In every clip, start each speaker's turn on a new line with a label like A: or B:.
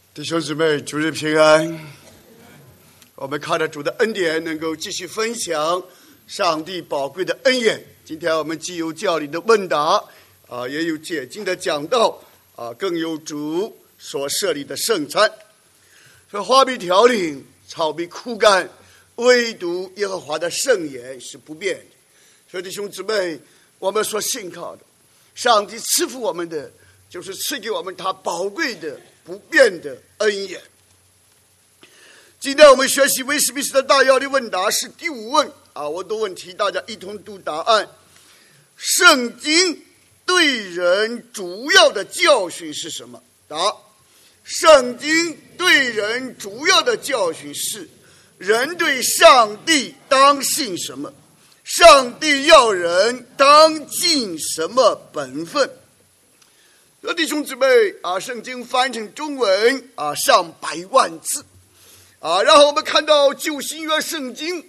A: 弟兄姊妹，主日平安。我们靠着主的恩典，能够继续分享上帝宝贵的恩言。今天我们既有教理的问答也有解经的讲道更有主所设立的圣餐。说花比凋零，草必枯干，唯独耶和华的圣言是不变的。所以弟兄姊妹，我们所信靠的上帝赐福我们的，就是赐给我们他宝贵的不变的恩言。今天我们学习威斯敏斯特大要的问答是第5问我的问题大家一同读答案。圣经对人主要的教训是什么？答：圣经对人主要的教训是人对上帝当信什么，上帝要人当尽什么本分。弟兄姊妹圣经翻成中文上100万字然后我们看到旧新约圣经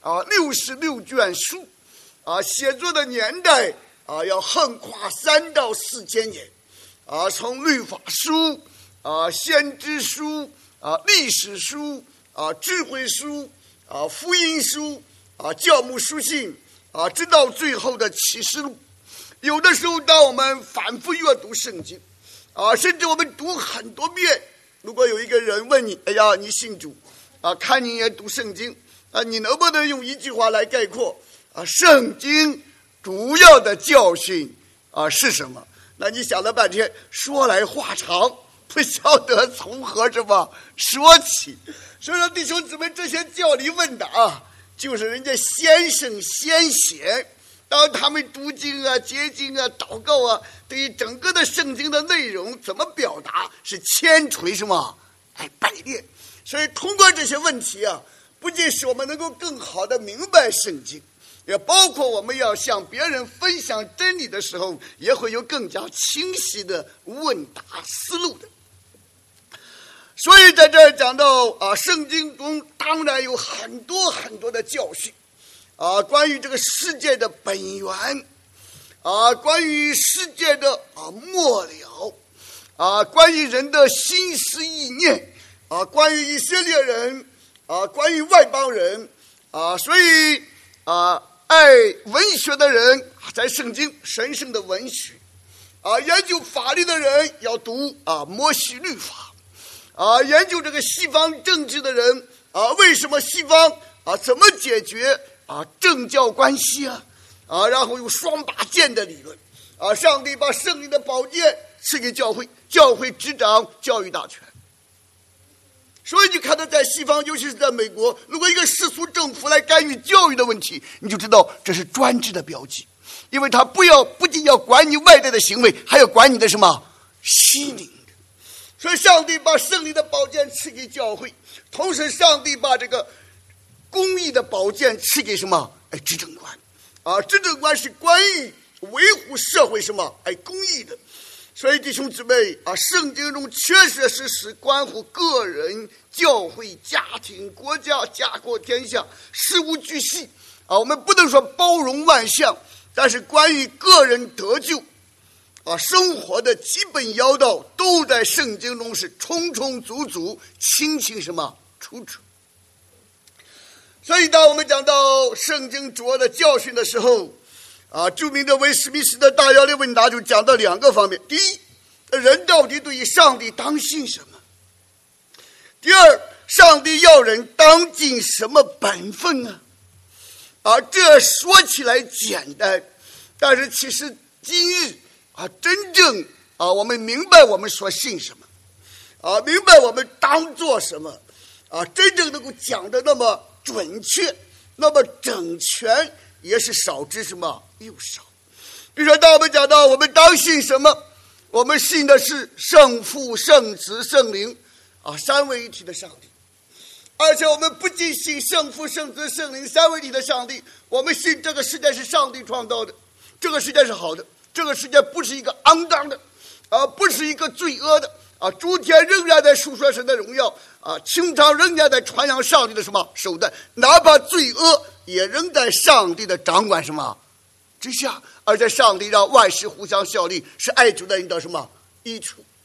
A: 66卷书写作的年代要横跨3到4千年从律法书先知书历史书智慧书福音书教牧书信直到最后的启示录。有的时候当我们反复阅读圣经甚至我们读很多遍，如果有一个人问你，哎呀，你信主看你也读圣经你能不能用一句话来概括圣经主要的教训是什么？那你想了半天，说来话长，不晓得从何什么说起。所以说弟兄姊妹，这些教理问答就是人家先生先贤当他们读经结经祷告对于整个的圣经的内容怎么表达是千锤什么百炼。所以通过这些问题不仅使我们能够更好的明白圣经，也包括我们要向别人分享真理的时候，也会有更加清晰的问答思路的。所以在这儿讲到圣经中当然有很多很多的教训关于这个世界的本源关于世界的末了关于人的心思意念关于以色列人关于外邦人所以爱文学的人在圣经神圣的文学研究法律的人要读摩西律法研究这个西方政治的人为什么西方怎么解决政教关系然后有双把剑的理论上帝把圣灵的宝剑赐给教会，教会执掌教育大权。所以你看到在西方，尤其是在美国，如果一个世俗政府来干预教育的问题，你就知道这是专制的标记，因为他不仅要管你外在的行为，还要管你的什么心灵的。所以上帝把圣灵的宝剑赐给教会，同时上帝把这个公义的宝剑赐给什么执政官执政官是关于维护社会什么公义的。所以弟兄姊妹圣经中确确实实关乎个人、教会、家庭、国家、家国天下事无巨细我们不能说包容万象，但是关于个人得救生活的基本要道都在圣经中是充充足足、清清什么楚楚。所以当我们讲到圣经主要的教训的时候著名的威斯敏斯特大要的问答就讲到2个方面。第一，人到底对于上帝当信什么？第二，上帝要人当尽什么本分呢？这说起来简单，但是其实今日真正我们明白我们所信什么明白我们当做什么真正能够讲的那么准确那么整全，也是少之什么又少。比如说当我们讲到我们当信什么，我们信的是圣父圣子圣灵三位一体的上帝。而且我们不仅信圣父圣子圣灵三位一体的上帝，我们信这个世界是上帝创造的，这个世界是好的，这个世界不是一个肮脏的不是一个罪恶的诸天仍然在述说神的荣耀清朝仍然在传扬上帝的什么手段，哪怕罪恶也仍在上帝的掌管什么之下，而且上帝让万事互相效力，是爱主的人的什么益处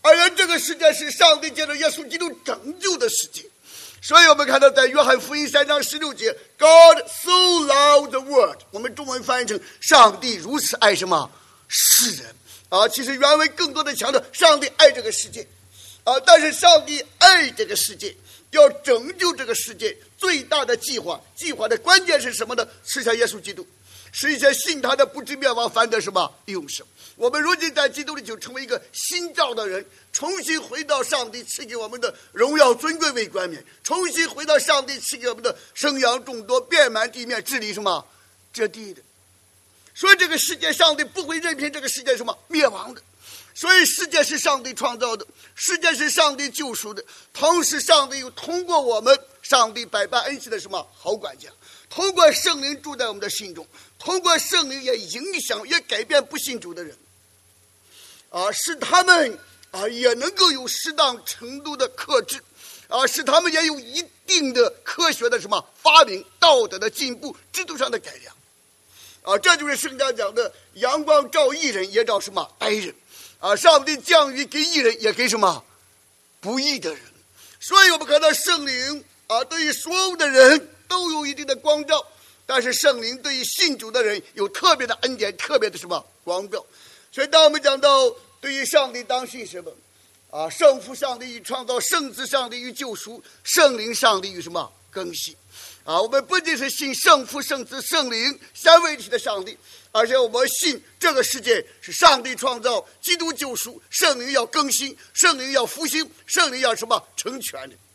A: 而这个世界是上帝借着耶稣基督拯救的世界。所以我们看到在约翰福音3章16节 God so loved the world， 我们中文翻译成上帝如此爱什么世人其实原文更多的强调上帝爱这个世界但是上帝爱这个世界，要拯救这个世界，最大的计划的关键是什么呢？是向耶稣基督，使一切信他的不至灭亡，反得什么永生。我们如今在基督里就成为一个新造的人，重新回到上帝赐给我们的荣耀尊贵为冠冕，重新回到上帝赐给我们的生养众多，遍满地面，治理什么这地的。所以这个世界上帝不会任凭这个世界什么灭亡的。所以世界是上帝创造的，世界是上帝救赎的，同时上帝又通过我们，上帝百般恩赐的什么好管家，通过圣灵住在我们的心中，通过圣灵也影响也改变不信主的人使他们也能够有适当程度的克制使他们也有一定的科学的什么发明，道德的进步，制度上的改良这就是圣经讲的阳光照义人也照什么哀人上帝降雨给义人也给什么不义的人。所以我们看到圣灵对于所有的人都有一定的光照，但是圣灵对于信主的人有特别的恩典，特别的什么光照。所以当我们讲到对于上帝当信什么圣父上帝与创造，圣子上帝与救赎，圣灵上帝与什么更新我们不仅是信圣父圣子圣灵三位一体的上帝，而且我们信这个世界是上帝创造，基督救赎，圣灵要更新，圣灵要复兴，圣灵要什么成全的。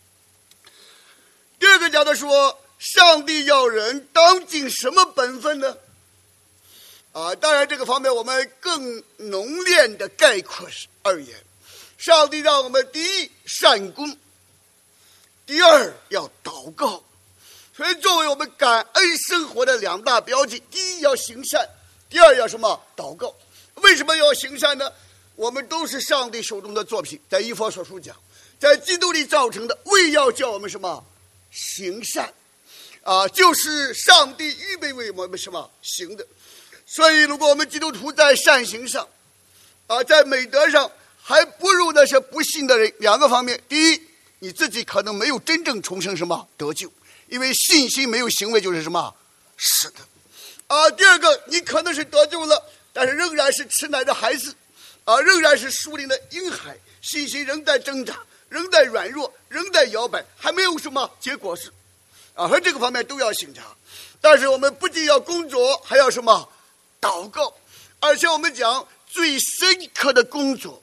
A: 第二个讲的说上帝要人当尽什么本分呢当然这个方面我们更浓烈的概括而言，上帝让我们第一善功，第二要祷告。所以作为我们感恩生活的两大标记，第一要行善，第二要什么祷告。为什么要行善呢？我们都是上帝手中的作品，在以弗所书讲，在基督里造成的，为要叫我们什么行善就是上帝预备为我们什么行的。所以如果我们基督徒在善行上在美德上还不如那些不信的人，两个方面，第一，你自己可能没有真正重生什么得救，因为信心没有行为就是什么死的第二个，你可能是得救了，但是仍然是吃奶的孩子仍然是属灵的婴孩，信心仍在挣扎，仍在软弱，仍在摇摆，还没有什么结果实和这个方面都要省察。但是我们不仅要工作，还要什么祷告，而且我们讲最深刻的工作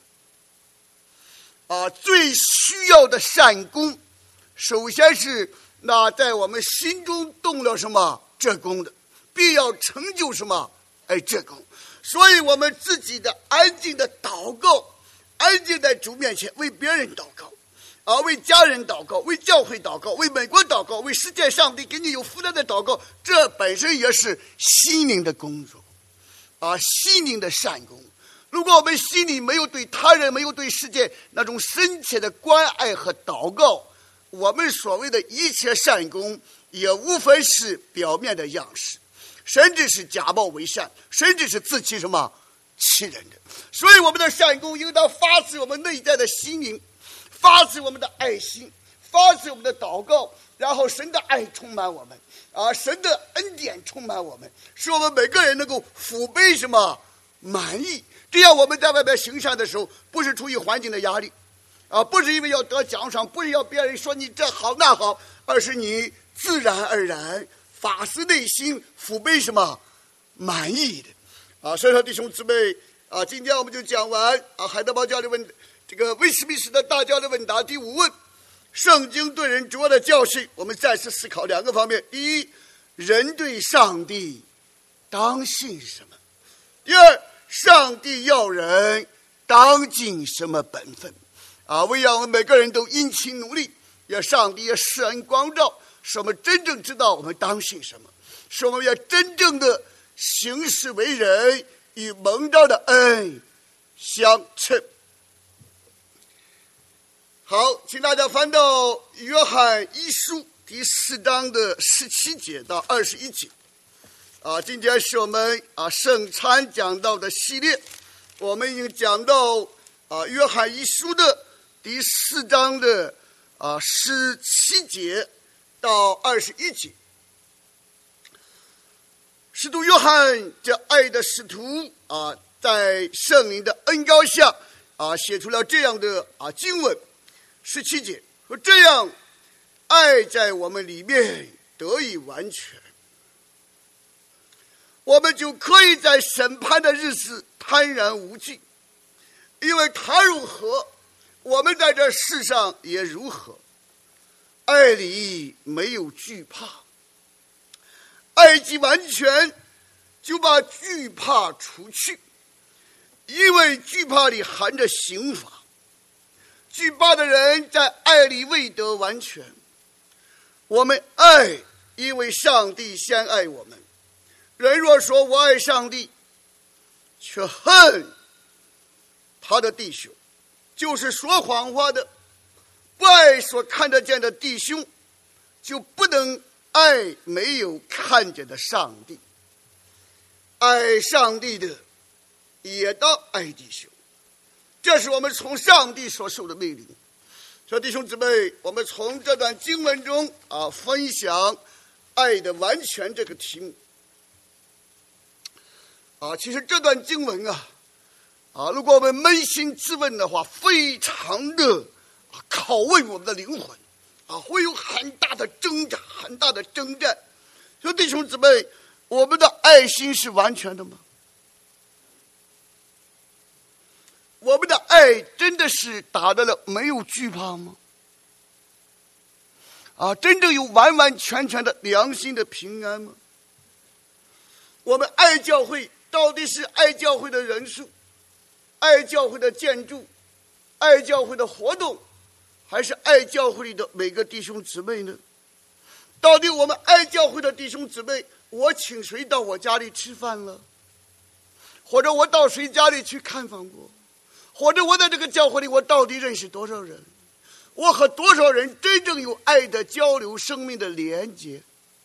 A: 最需要的善功，首先是那在我们心中动了什么这功的，必要成就什么这功。所以我们自己的安静的祷告，安静在主面前，为别人祷告为家人祷告，为教会祷告，为美国祷告，为世界上帝给你有负担的祷告，这本身也是心灵的工作心灵的善功。如果我们心里没有对他人，没有对世界那种深切的关爱和祷告，我们所谓的一切善功也无非是表面的样式，甚至是假冒为善，甚至是自欺什么欺人的。所以我们的善功应当发自我们内在的心灵，发自我们的爱心，发自我们的祷告，然后神的爱充满我们神的恩典充满我们，使我们每个人能够腹背什么满意。这样我们在外面行善的时候，不是出于环境的压力不是因为要得奖赏，不是要别人说你这好那好，而是你自然而然发自内心腹背什么满意的所以说弟兄姊妹今天我们就讲完海德堡教理问这个威斯敏斯特大教理问答第5问，圣经对人主要的教训，我们再次思考两个方面。第一，人对上帝当信什么；第二，上帝要人当尽什么本分为让我们每个人都殷勤努力，也上帝也施恩光照，使我们真正知道我们当信什么，使我们也真正的行事为人与蒙召的恩相称。好，请大家翻到约翰一书第4章的17节到21节今天是我们圣餐讲道的系列，我们已经讲到约翰一书的第4章的17节到21节。使徒约翰这爱的使徒在圣灵的恩膏下写出了这样的经文，17节说：这样爱在我们里面得以完全，我们就可以在审判的日子坦然无惧，因为他如何，我们在这世上也如何。爱里没有惧怕，爱既完全，就把惧怕除去，因为惧怕里含着刑罚。惧怕的人在爱里未得完全。我们爱，因为上帝先爱我们。人若说我爱上帝，却恨他的弟兄，就是说谎话的。不爱所看得见的弟兄，就不能爱没有看见的上帝。爱上帝的也当爱弟兄，这是我们从上帝所受的命令。所以弟兄姊妹，我们从这段经文中分享爱的完全这个题目。其实这段经文如果我们扪心自问的话，非常的拷问我们的灵魂会有很大的挣扎，很大的征战。所以弟兄姊妹，我们的爱心是完全的吗？我们的爱真的是达到了没有惧怕吗？真正有完完全全的良心的平安吗？我们爱教会到底是爱教会的人数，爱教会的建筑，爱教会的活动，还是爱教会里的每个弟兄姊妹呢？到底我们爱教会的弟兄姊妹，我请谁到我家里吃饭了？或者我到谁家里去看访过？或者我在这个教会里，我到底认识多少人？我和多少人真正有爱的交流，生命的连接？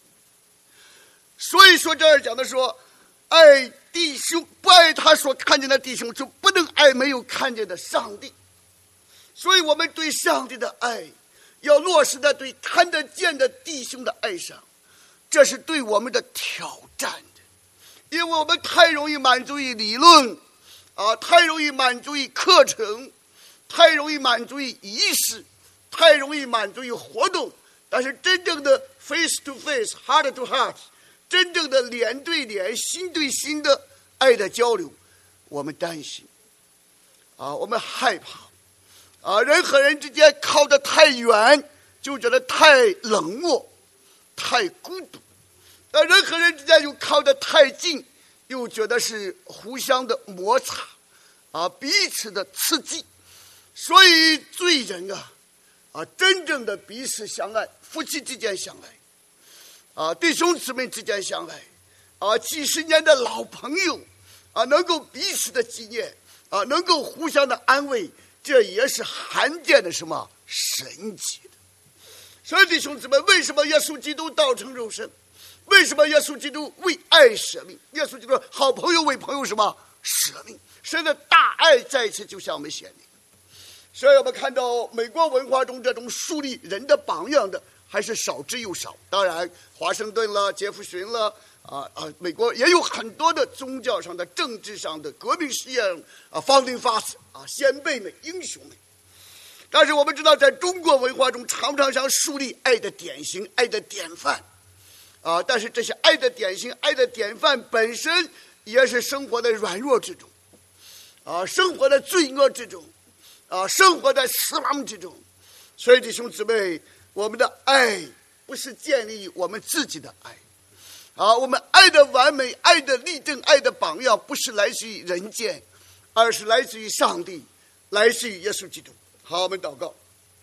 A: 所以说这儿讲的说，爱弟兄，不爱他所看见的弟兄，就不能爱没有看见的上帝。所以我们对上帝的爱要落实在对看得见的弟兄的爱上，这是对我们的挑战的。因为我们太容易满足于理论太容易满足于课程，太容易满足于仪式，太容易满足于活动，但是真正的 face to face heart to heart， 真正的脸对脸心对心的爱的交流，我们担心我们害怕人和人之间靠得太远，就觉得太冷漠太孤独，人和人之间又靠得太近，又觉得是互相的摩擦彼此的刺激。所以罪人真正的彼此相爱，夫妻之间相爱弟兄姊妹之间相爱几十年的老朋友能够彼此的纪念能够互相的安慰，这也是罕见的什么神奇的。所以弟兄姊妹，为什么耶稣基督道成肉身？为什么耶稣基督为爱舍命？耶稣基督好朋友为朋友什么舍命？神的大爱再一次就向我们显明。所以我们看到美国文化中这种树立人的榜样的还是少之又少。当然华盛顿了，杰弗逊了美国也有很多的宗教上的政治上的革命实验founding fathers先辈们英雄们。但是我们知道在中国文化中常常想树立爱的典型，爱的典范但是这些爱的典型爱的典范本身也是生活在软弱之中生活在罪恶之中生活在死亡之中。所以弟兄姊妹，我们的爱不是建立于我们自己的爱我们爱的完美，爱的例证，爱的榜样不是来自于人间，而是来自于上帝，来自于耶稣基督。好，我们祷告。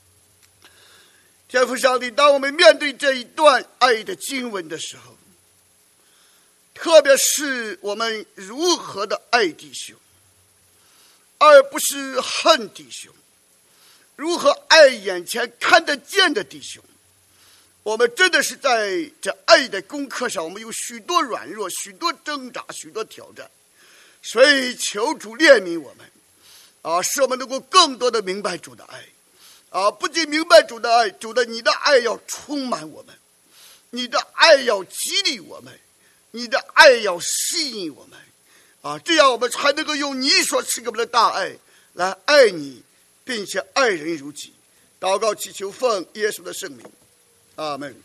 A: 天父上帝，当我们面对这一段爱的经文的时候，特别是我们如何的爱弟兄，而不是恨弟兄，如何爱眼前看得见的弟兄，我们真的是在这爱的功课上，我们有许多软弱，许多挣扎，许多挑战。所以求主怜悯我们， 使我们能够更多的明白主的爱，不仅明白主的爱，主的你的爱要充满我们，你的爱要激励我们，你的爱要吸引我们，这样我们才能够用你所赐给我们的大爱来爱你，并且爱人如己。祷告祈求奉耶稣的圣名，阿们。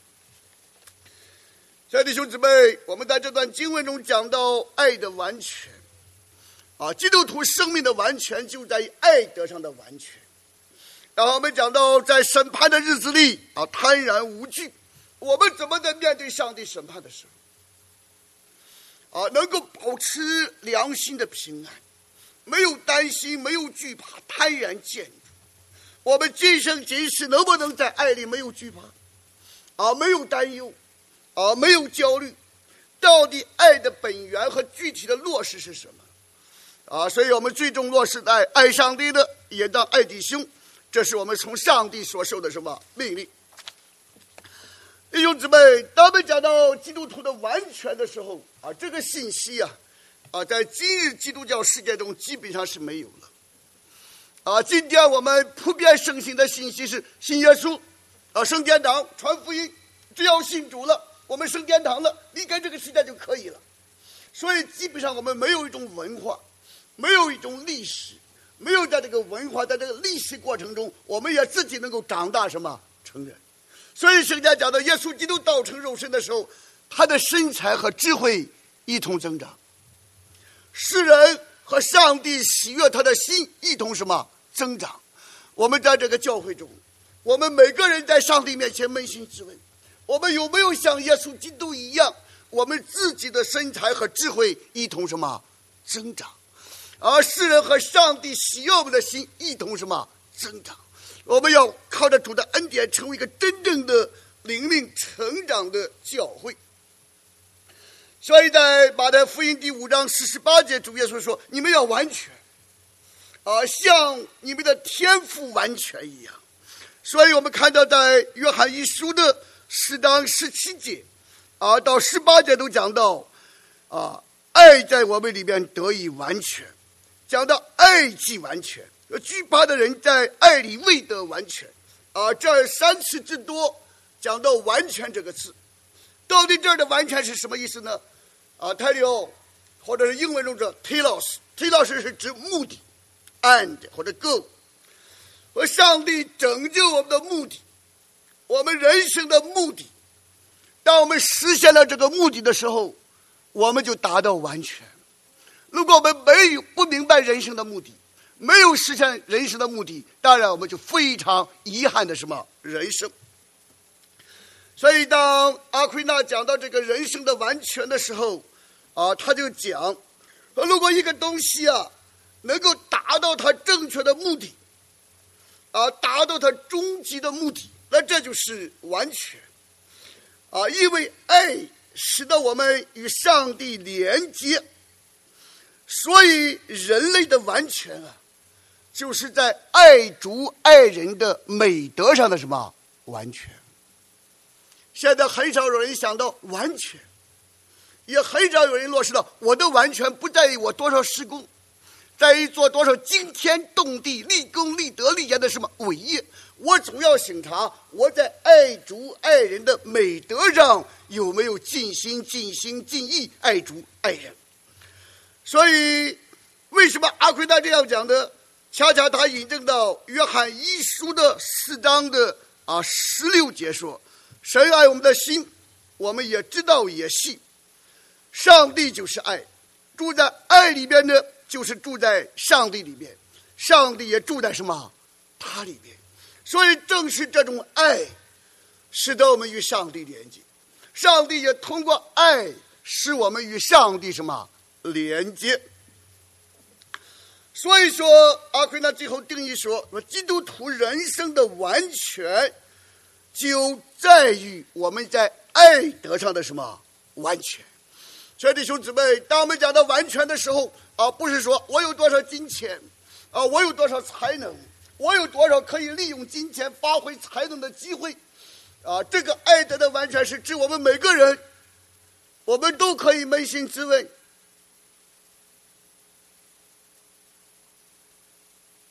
A: 亲爱的弟兄姊妹，我们在这段经文中讲到爱的完全，基督徒生命的完全就在于爱得上的完全。然后我们讲到在审判的日子里坦然无惧，我们怎么在面对上帝审判的时候能够保持良心的平安，没有担心，没有惧怕，坦然见主。我们今生今世能不能在爱里没有惧怕没有担忧没有焦虑？到底爱的本源和具体的落实是什么所以我们最终落实在爱上帝的也当爱弟兄，这是我们从上帝所受的什么命令。弟兄姊妹，当我们讲到基督徒的完全的时候这个信息在今日基督教世界中基本上是没有了今天我们普遍盛行的信息是信耶稣升天堂，传福音，只要信主了，我们升天堂了，离开这个世界就可以了。所以基本上我们没有一种文化，没有一种历史，没有在这个文化，在这个历史过程中，我们也自己能够长大什么成人。所以圣经讲到耶稣基督道成肉身的时候，他的身材和智慧一同增长，世人和上帝喜悦他的心一同什么增长。我们在这个教会中，我们每个人在上帝面前扪心自问，我们有没有像耶稣基督一样，我们自己的身材和智慧一同什么增长，而世人和上帝喜悦我们的心一同什么增长。我们要靠着主的恩典成为一个真正的灵命成长的教会。所以在马太福音第5章48节，主耶稣说，你们要完全像你们的天父完全一样。所以我们看到在约翰一书的4章17节到18节都讲到爱在我们里面得以完全，讲到爱既完全，惧怕的人在爱里未得完全这3次之多讲到完全这个字。到底这儿的完全是什么意思呢？Teleo 或者是英文中的 telos 是指目的 and 或者 go， 和上帝拯救我们的目的，我们人生的目的。当我们实现了这个目的的时候，我们就达到完全。如果我们不明白人生的目的，没有实现人生的目的，当然我们就非常遗憾的什么人生。所以当阿奎那讲到这个人生的完全的时候他就讲如果一个东西能够达到它正确的目的达到它终极的目的，那这就是完全因为爱使得我们与上帝连接，所以人类的完全就是在爱主爱人的美德上的什么完全。现在很少有人想到完全，也很少有人落实到我的完全不在于我多少施工，在于做多少惊天动地立功立德立言的什么伟业，我总要审查我在爱主爱人的美德上有没有尽心尽心尽意爱主爱人。所以为什么阿奎那这样讲呢？恰恰他引证到约翰一书的4章的16节说，神爱我们的心我们也知道也信，上帝就是爱，住在爱里边的就是住在上帝里面，上帝也住在什么他里面。所以正是这种爱使得我们与上帝连接，上帝也通过爱使我们与上帝什么连接。所以说阿奎那最后定义说，基督徒人生的完全就在于我们在爱德上的什么完全。所以弟兄姊妹，当我们讲到完全的时候不是说我有多少金钱我有多少才能，我有多少可以利用金钱发挥才能的机会这个爱德的完全是指我们每个人，我们都可以扪心自问，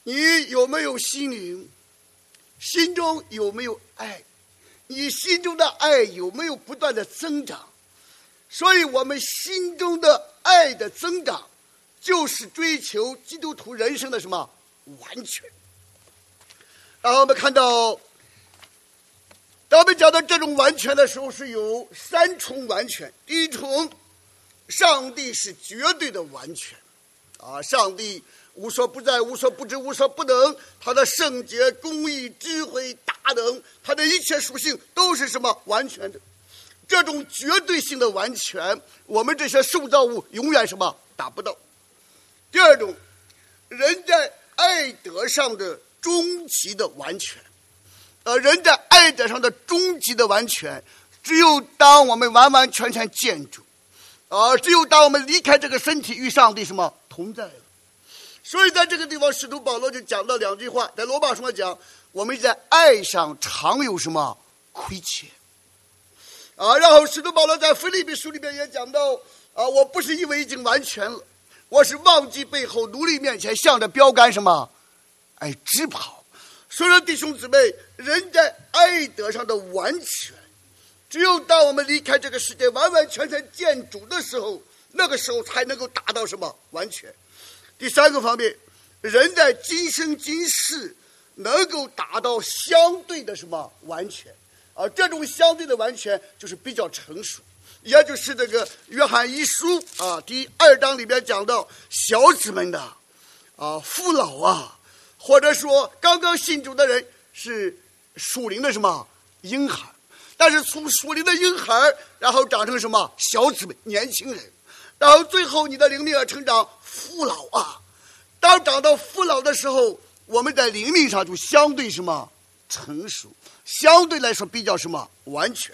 A: 你有没有心灵？心中有没有爱？你心中的爱有没有不断的增长？所以我们心中的爱的增长，就是追求基督徒人生的什么完全。然后我们看到，当我们讲到这种完全的时候，是有三重完全。第一重，上帝是绝对的完全上帝无所不在，无所不知，无所不能，他的圣洁、公义、智慧、大能，他的一切属性都是什么完全的。这种绝对性的完全，我们这些受造物永远什么达不到。第二种，人在爱德上的终极的完全，人在爱德上的终极的完全，只有当我们完完全全见主，只有当我们离开这个身体，与上帝什么同在了。所以在这个地方，使徒保罗就讲到两句话，在罗马书讲，我们在爱上常有什么亏欠然后使徒保罗在腓立比书里面也讲到我不是因为已经完全了，我是忘记背后，努力面前，向着标杆什么直跑。所以说弟兄姊妹，人在爱德上的完全，只有当我们离开这个世界，完完全全见主的时候，那个时候才能够达到什么完全。第三个方面，人在今生今世能够达到相对的什么完全这种相对的完全就是比较成熟，也就是这个约翰一书第2章里面讲到，小子们的父老或者说刚刚信主的人是属灵的什么婴孩，但是从属灵的婴孩然后长成什么小子们年轻人，然后最后你的灵命而成长父老当长到父老的时候，我们在灵命上就相对什么成熟，相对来说比较什么完全。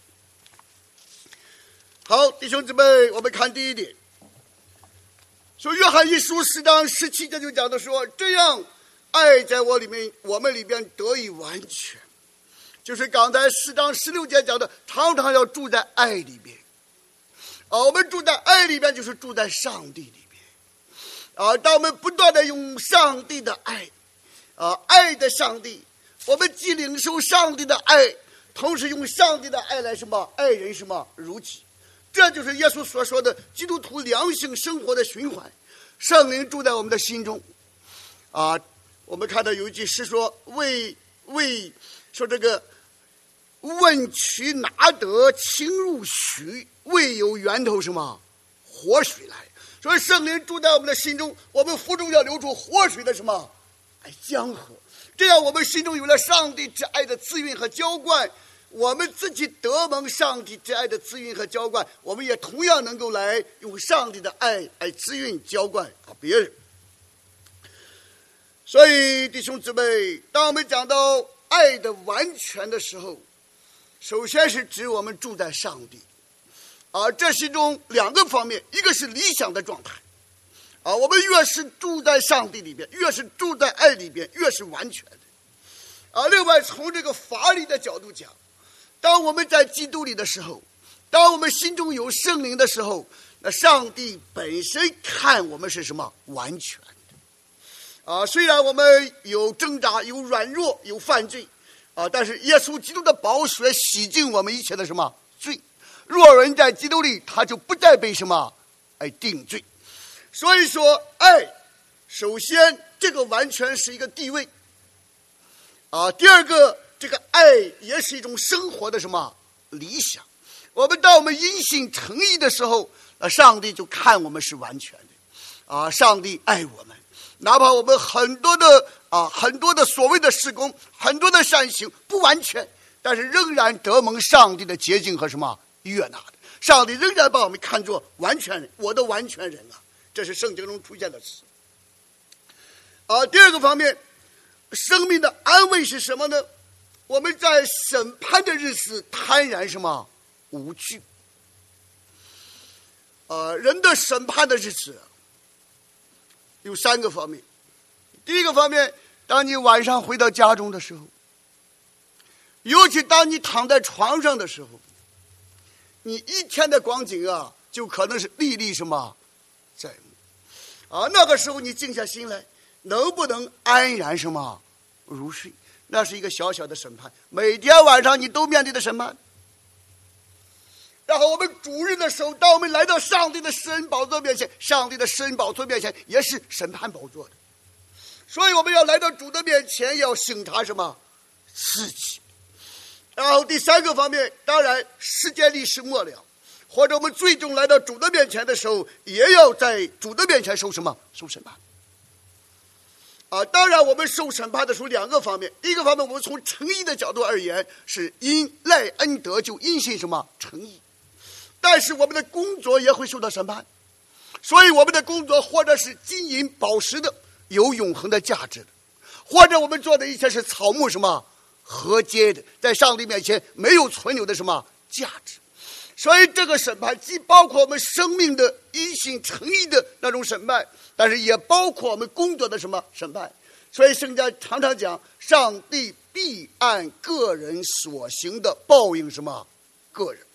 A: 好，弟兄姊妹，我们看第一点，说约翰一书4章17节就讲的说，这样爱在我们里边得以完全，就是刚才4章16节讲的，常常要住在爱里边我们住在爱里边，就是住在上帝里边当我们不断的用上帝的爱爱的上帝，我们既领受上帝的爱，同时用上帝的爱来什么爱人什么如己。这就是耶稣所说的基督徒良性生活的循环。圣灵住在我们的心中我们看到有一句诗说，说这个问渠拿得清如许，未有源头什么活水来。所以圣灵住在我们的心中，我们腹中要流出活水的什么江河。这样我们心中有了上帝之爱的滋润和浇灌，我们自己得蒙上帝之爱的滋润和浇灌，我们也同样能够来用上帝的爱来滋润浇灌别人。所以弟兄姊妹，当我们讲到爱的完全的时候，首先是指我们住在上帝这其中两个方面，一个是理想的状态我们越是住在上帝里边，越是住在爱里边，越是完全的另外从这个法理的角度讲，当我们在基督里的时候，当我们心中有圣灵的时候，那上帝本身看我们是什么完全的虽然我们有挣扎，有软弱，有犯罪但是耶稣基督的宝血洗净我们一切的什么罪，若人在基督里，他就不再被什么定罪。所以说爱，首先这个完全是一个地位第二个，这个爱也是一种生活的什么理想。当我们因信诚意的时候，上帝就看我们是完全的上帝爱我们，哪怕我们很多的所谓的事工，很多的善行不完全，但是仍然得蒙上帝的洁净和什么悦纳的。上帝仍然把我们看作完全人，我的完全人这是圣经中出现的词第二个方面，生命的安慰是什么呢？我们在审判的日子坦然什么无惧人的审判的日子有3个方面。第一个方面，当你晚上回到家中的时候，尤其当你躺在床上的时候，你一天的光景就可能是历历什么在目那个时候你静下心来， 能不能安然什么入睡？那是一个小小的审判，每天晚上你都面对的审判。然后我们主日的时候，当我们来到上帝的施恩宝座面前，上帝的施恩宝座面前也是审判宝座的，所以我们要来到主的面前，要省察什么自己。然后第三个方面，当然世界历史末了，或者我们最终来到主的面前的时候，也要在主的面前受什么？受审判。当然我们受审判的时候两个方面，第一个方面，我们从诚意的角度而言，是因赖恩得救，因信什么诚意。但是我们的工作也会受到审判，所以我们的工作或者是金银宝石的，有永恒的价值的，或者我们做的一切是草木什么和秸的，在上帝面前没有存留的什么价值。所以这个审判既包括我们生命的因信诚意的那种审判，但是也包括我们工作的什么审判。所以圣经常常讲，上帝必按个人所行的报应什么个人。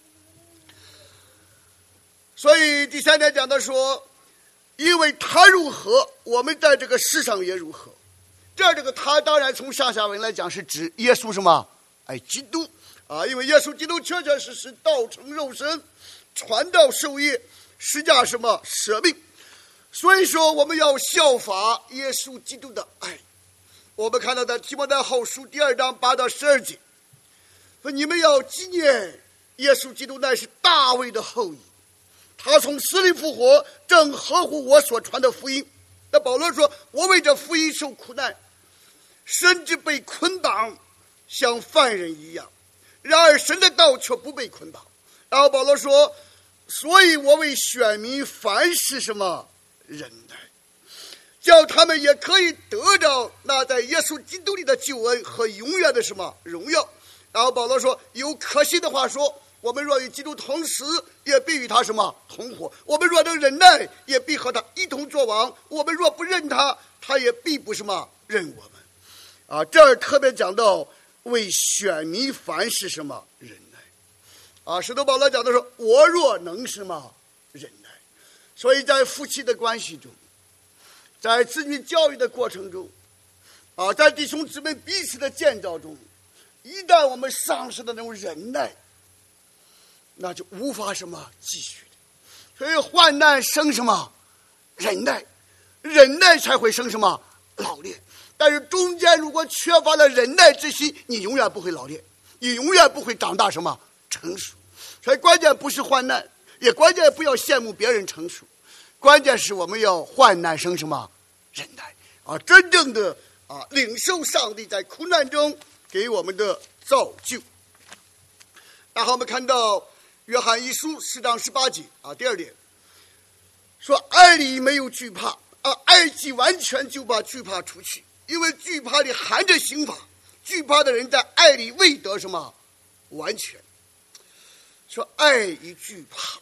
A: 所以第三点讲的说，因为他如何，我们在这个世上也如何。这个他当然从上下文来讲是指耶稣什么基督因为耶稣基督确确实实道成肉身，传道授业，施加什么舍命。所以说我们要效法耶稣基督的爱。我们看到在提摩太后书2章8到12节，说你们要纪念耶稣基督乃是大卫的后裔，他从死里复活，正合乎我所传的福音。那保罗说，我为这福音受苦难，甚至被捆绑，像犯人一样，然而神的道却不被捆绑。然后保罗说，所以我为选民凡事什么忍耐，叫他们也可以得着那在耶稣基督里的救恩和永远的什么荣耀。然后保罗说，有可惜的话说，我们若与基督同死，也必与他什么同活；我们若能忍耐，也必和他一同作王；我们若不认他，他也必不什么认我们。这儿特别讲到为选民凡事什么忍耐。使徒保罗讲的说，我若能什么忍耐。所以在夫妻的关系中，在子女教育的过程中，在弟兄姊妹彼此的建造中，一旦我们丧失的那种忍耐，那就无法什么继续的。所以患难生什么忍耐，忍耐才会生什么老练。但是中间如果缺乏了忍耐之心，你永远不会老练，你永远不会长大什么成熟。所以关键不是患难，也关键不要羡慕别人成熟，关键是我们要患难生什么忍耐真正的领受上帝在苦难中给我们的造就。然后我们看到约翰一书4章18节第二点说，爱里没有惧怕爱既完全，就把惧怕除去，因为惧怕里含着刑罚，惧怕的人在爱里未得什么完全。说爱与惧怕，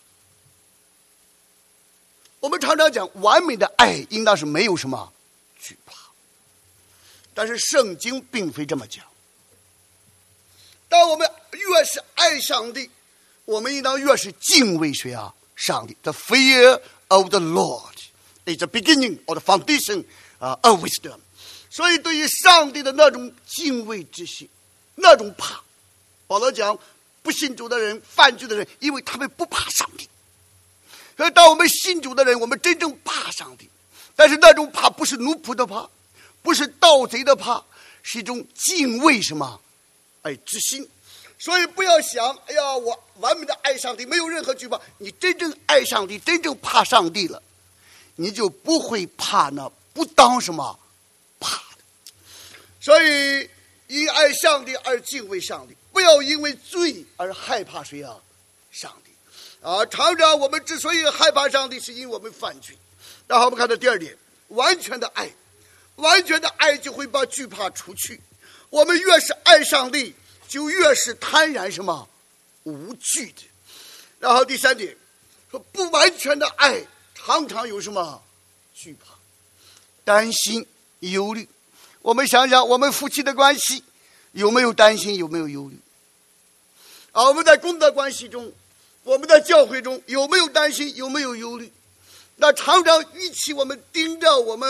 A: 我们常常讲完美的爱应当是没有什么惧怕，但是圣经并非这么讲。当我们越是爱上帝，我们应当越是敬畏谁上帝。The fear of the Lord is the beginning or the foundation of wisdom。 所以对于上帝的那种敬畏之心，那种怕，保罗讲不信主的人、犯罪的人，因为他们不怕上帝。所以当我们信主的人，我们真正怕上帝，但是那种怕不是奴仆的怕，不是盗贼的怕，是一种敬畏什么之心。所以不要想我完美的爱上帝，没有任何惧怕。你真正爱上帝，真正怕上帝了，你就不会怕那不当什么怕的。所以因爱上帝而敬畏上帝，不要因为罪而害怕谁上帝常常我们之所以害怕上帝，是因为我们犯罪。然后我们看到第二点，完全的爱，完全的爱就会把惧怕除去。我们越是爱上帝，就越是坦然什么无惧的。然后第三点说，不完全的爱常常有什么惧怕、担心、忧虑。我们想想我们夫妻的关系，有没有担心，有没有忧虑我们在工作关系中，我们在教会中有没有担心，有没有忧虑？那常常与其我们盯着我们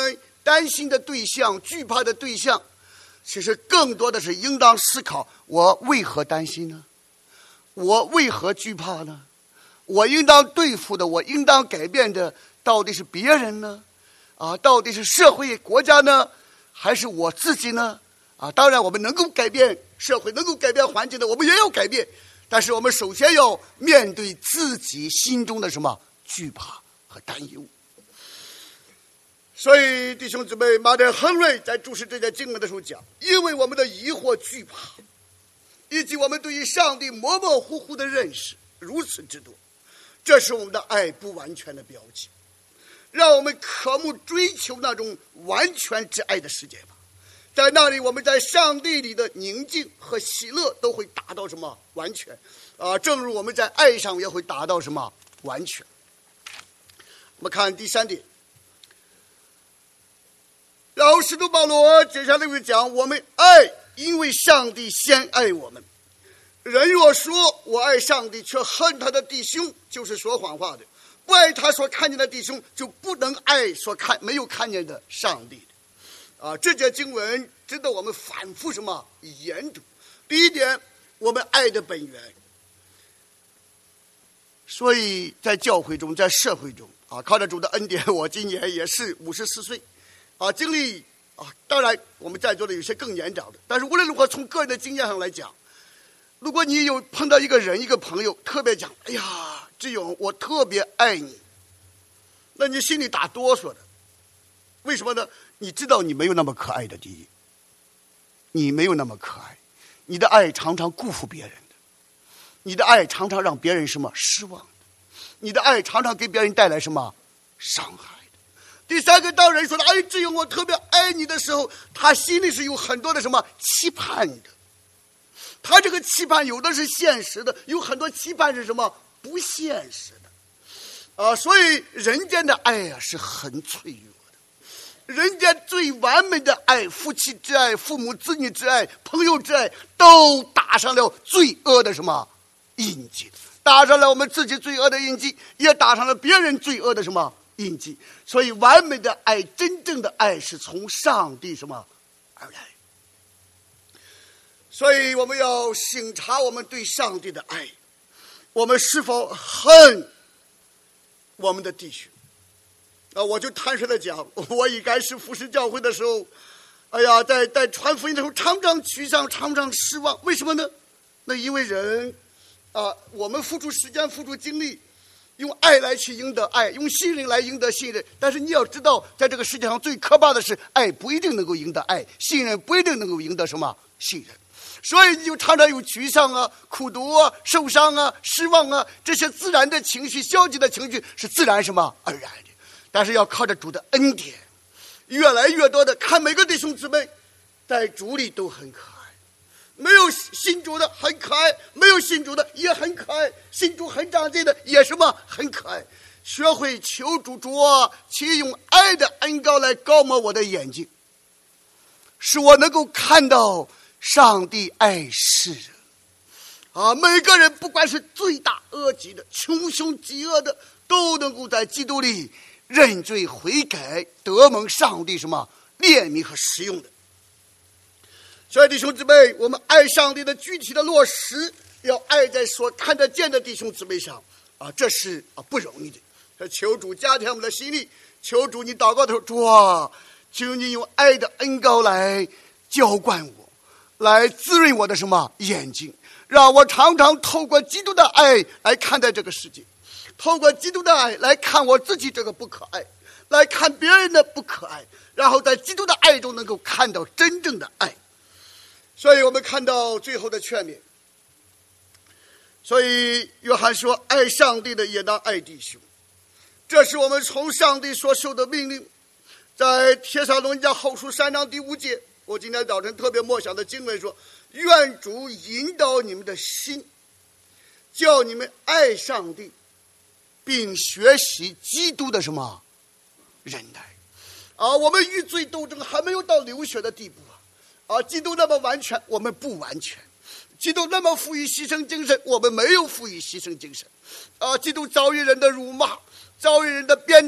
A: 担心的对象、惧怕的对象，其实更多的是应当思考：我为何担心呢？我为何惧怕呢？我应当对付的，我应当改变的，到底是别人呢？到底是社会国家呢，还是我自己呢？当然我们能够改变社会，能够改变环境的，我们也要改变。但是我们首先要面对自己心中的什么惧怕和担忧。所以弟兄姊妹，马丁·亨瑞在注释这节经文的时候讲，因为我们的疑惑、惧怕，以及我们对于上帝模模糊糊的认识如此之多，这是我们的爱不完全的标记。让我们渴慕追求那种完全之爱的世界吧，在那里我们在上帝里的宁静和喜乐都会达到什么完全正如我们在爱上也会达到什么完全。我们看第3点，然后使徒保罗接下来会讲，我们爱，因为上帝先爱我们。人若说我爱上帝，却恨他的弟兄，就是说谎话的。不爱他所看见的弟兄，就不能爱没有看见的上帝的。这节经文值得我们反复什么研读。第一点，我们爱的本源。所以在教会中，在社会中靠着主的恩典，我今年也是54岁经历当然我们在座的有些更年长的，但是无论如何，从个人的经验上来讲，如果你有碰到一个人一个朋友特别讲，哎呀，志勇，我特别爱你，那你心里打哆嗦的。为什么呢？你知道你没有那么可爱的。第一，你没有那么可爱，你的爱常常辜负别人的，你的爱常常让别人什么失望的，你的爱常常给别人带来什么伤害的。第三个，当人说的哎，志勇，我特别爱你的时候，他心里是有很多的什么期盼的。他这个期盼有的是现实的，有很多期盼是什么不现实的所以人间的爱是很脆弱的。人间最完美的爱，夫妻之爱、父母子女之爱、朋友之爱，都打上了罪恶的什么印记，打上了我们自己罪恶的印记，也打上了别人罪恶的什么印记。所以完美的爱，真正的爱是从上帝什么而来。所以我们要省察我们对上帝的爱，我们是否恨我们的弟兄我就坦率的讲，我一开始服侍教会的时候，在传福音的时候常常沮丧，常常失望。为什么呢？那因为人我们付出时间，付出精力，用爱来去赢得爱，用信任来赢得信任。但是你要知道，在这个世界上最可怕的是，爱不一定能够赢得爱，信任不一定能够赢得什么信任。所以你就常常有沮丧苦毒受伤失望这些自然的情绪，消极的情绪是自然什么而然的。但是要靠着主的恩典，越来越多的看每个弟兄姊妹在主里都很可爱，没有信主的很可爱，没有信主的也很可爱，信主很长进的也什么很可爱。学会求主且用爱的恩膏来膏抹我的眼睛，使我能够看到上帝爱世人每个人不管是罪大恶极的、穷凶极恶的，都能够在基督里认罪悔改，得蒙上帝什么怜悯和使用的。所以弟兄姊妹，我们爱上帝的具体的落实，要爱在所看得见的弟兄姊妹上这是不容易的。求主加添我们的心力，求主你祷告的时候，主求你用爱的恩膏来浇灌我，来滋润我的什么眼睛，让我常常透过基督的爱来看待这个世界，透过基督的爱来看我自己这个不可爱，来看别人的不可爱，然后在基督的爱中能够看到真正的爱。所以我们看到最后的劝勉，所以约翰说，爱上帝的也当爱弟兄，这是我们从上帝所受的命令。在帖撒罗尼迦后书3章第5节，我今天早晨特别默想的经文说，愿主引导你们的心，叫你们爱上帝，并学习基督的什么忍耐我们与罪斗争还没有到流血的地步基督那么完全，我们不完全；基督那么赋予牺牲精神，我们没有赋予牺牲精神基督遭遇人的辱骂，遭遇人的鞭打，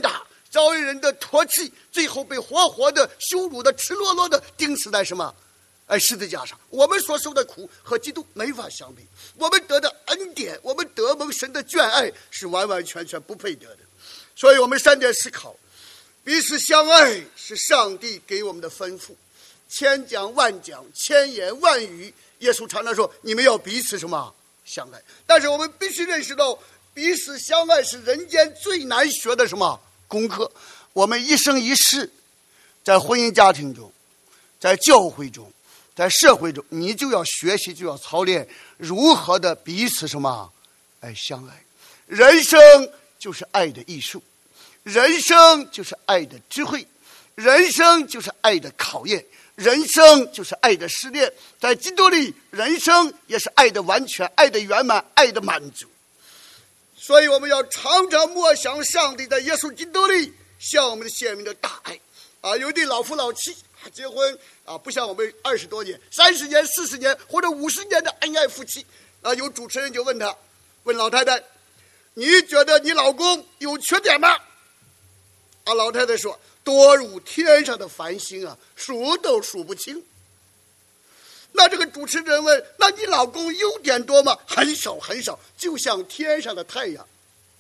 A: 遭人的唾弃，最后被活活的羞辱的赤裸裸的钉死在什么十字架上。我们所受的苦和基督没法相比，我们得的恩典，我们得蒙神的眷爱是完完全全不配得的。所以我们3点思考，彼此相爱是上帝给我们的吩咐，千讲万讲，千言万语，耶稣常常说你们要彼此什么相爱。但是我们必须认识到，彼此相爱是人间最难学的什么功课。我们一生一世，在婚姻家庭中，在教会中，在社会中，你就要学习，就要操练如何的彼此什么相爱。人生就是爱的艺术，人生就是爱的智慧，人生就是爱的考验，人生就是爱的试炼。在基督里，人生也是爱的完全，爱的圆满，爱的满足。所以我们要常常默想上帝在耶稣基督里向我们显明的大爱有的老夫老妻结婚不像我们20多年、30年、40年或者50年的恩爱夫妻有主持人就问老太太，你觉得你老公有缺点吗？老太太说，多如天上的繁星数都数不清。那这个主持人问，那你老公优点多吗？很少很少，就像天上的太阳。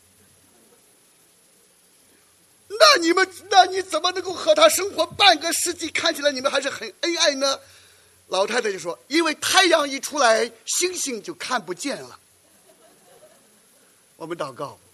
A: 那你怎么能够和他生活半个世纪，看起来你们还是很恩爱呢？老太太就说，因为太阳一出来，星星就看不见了。我们祷告，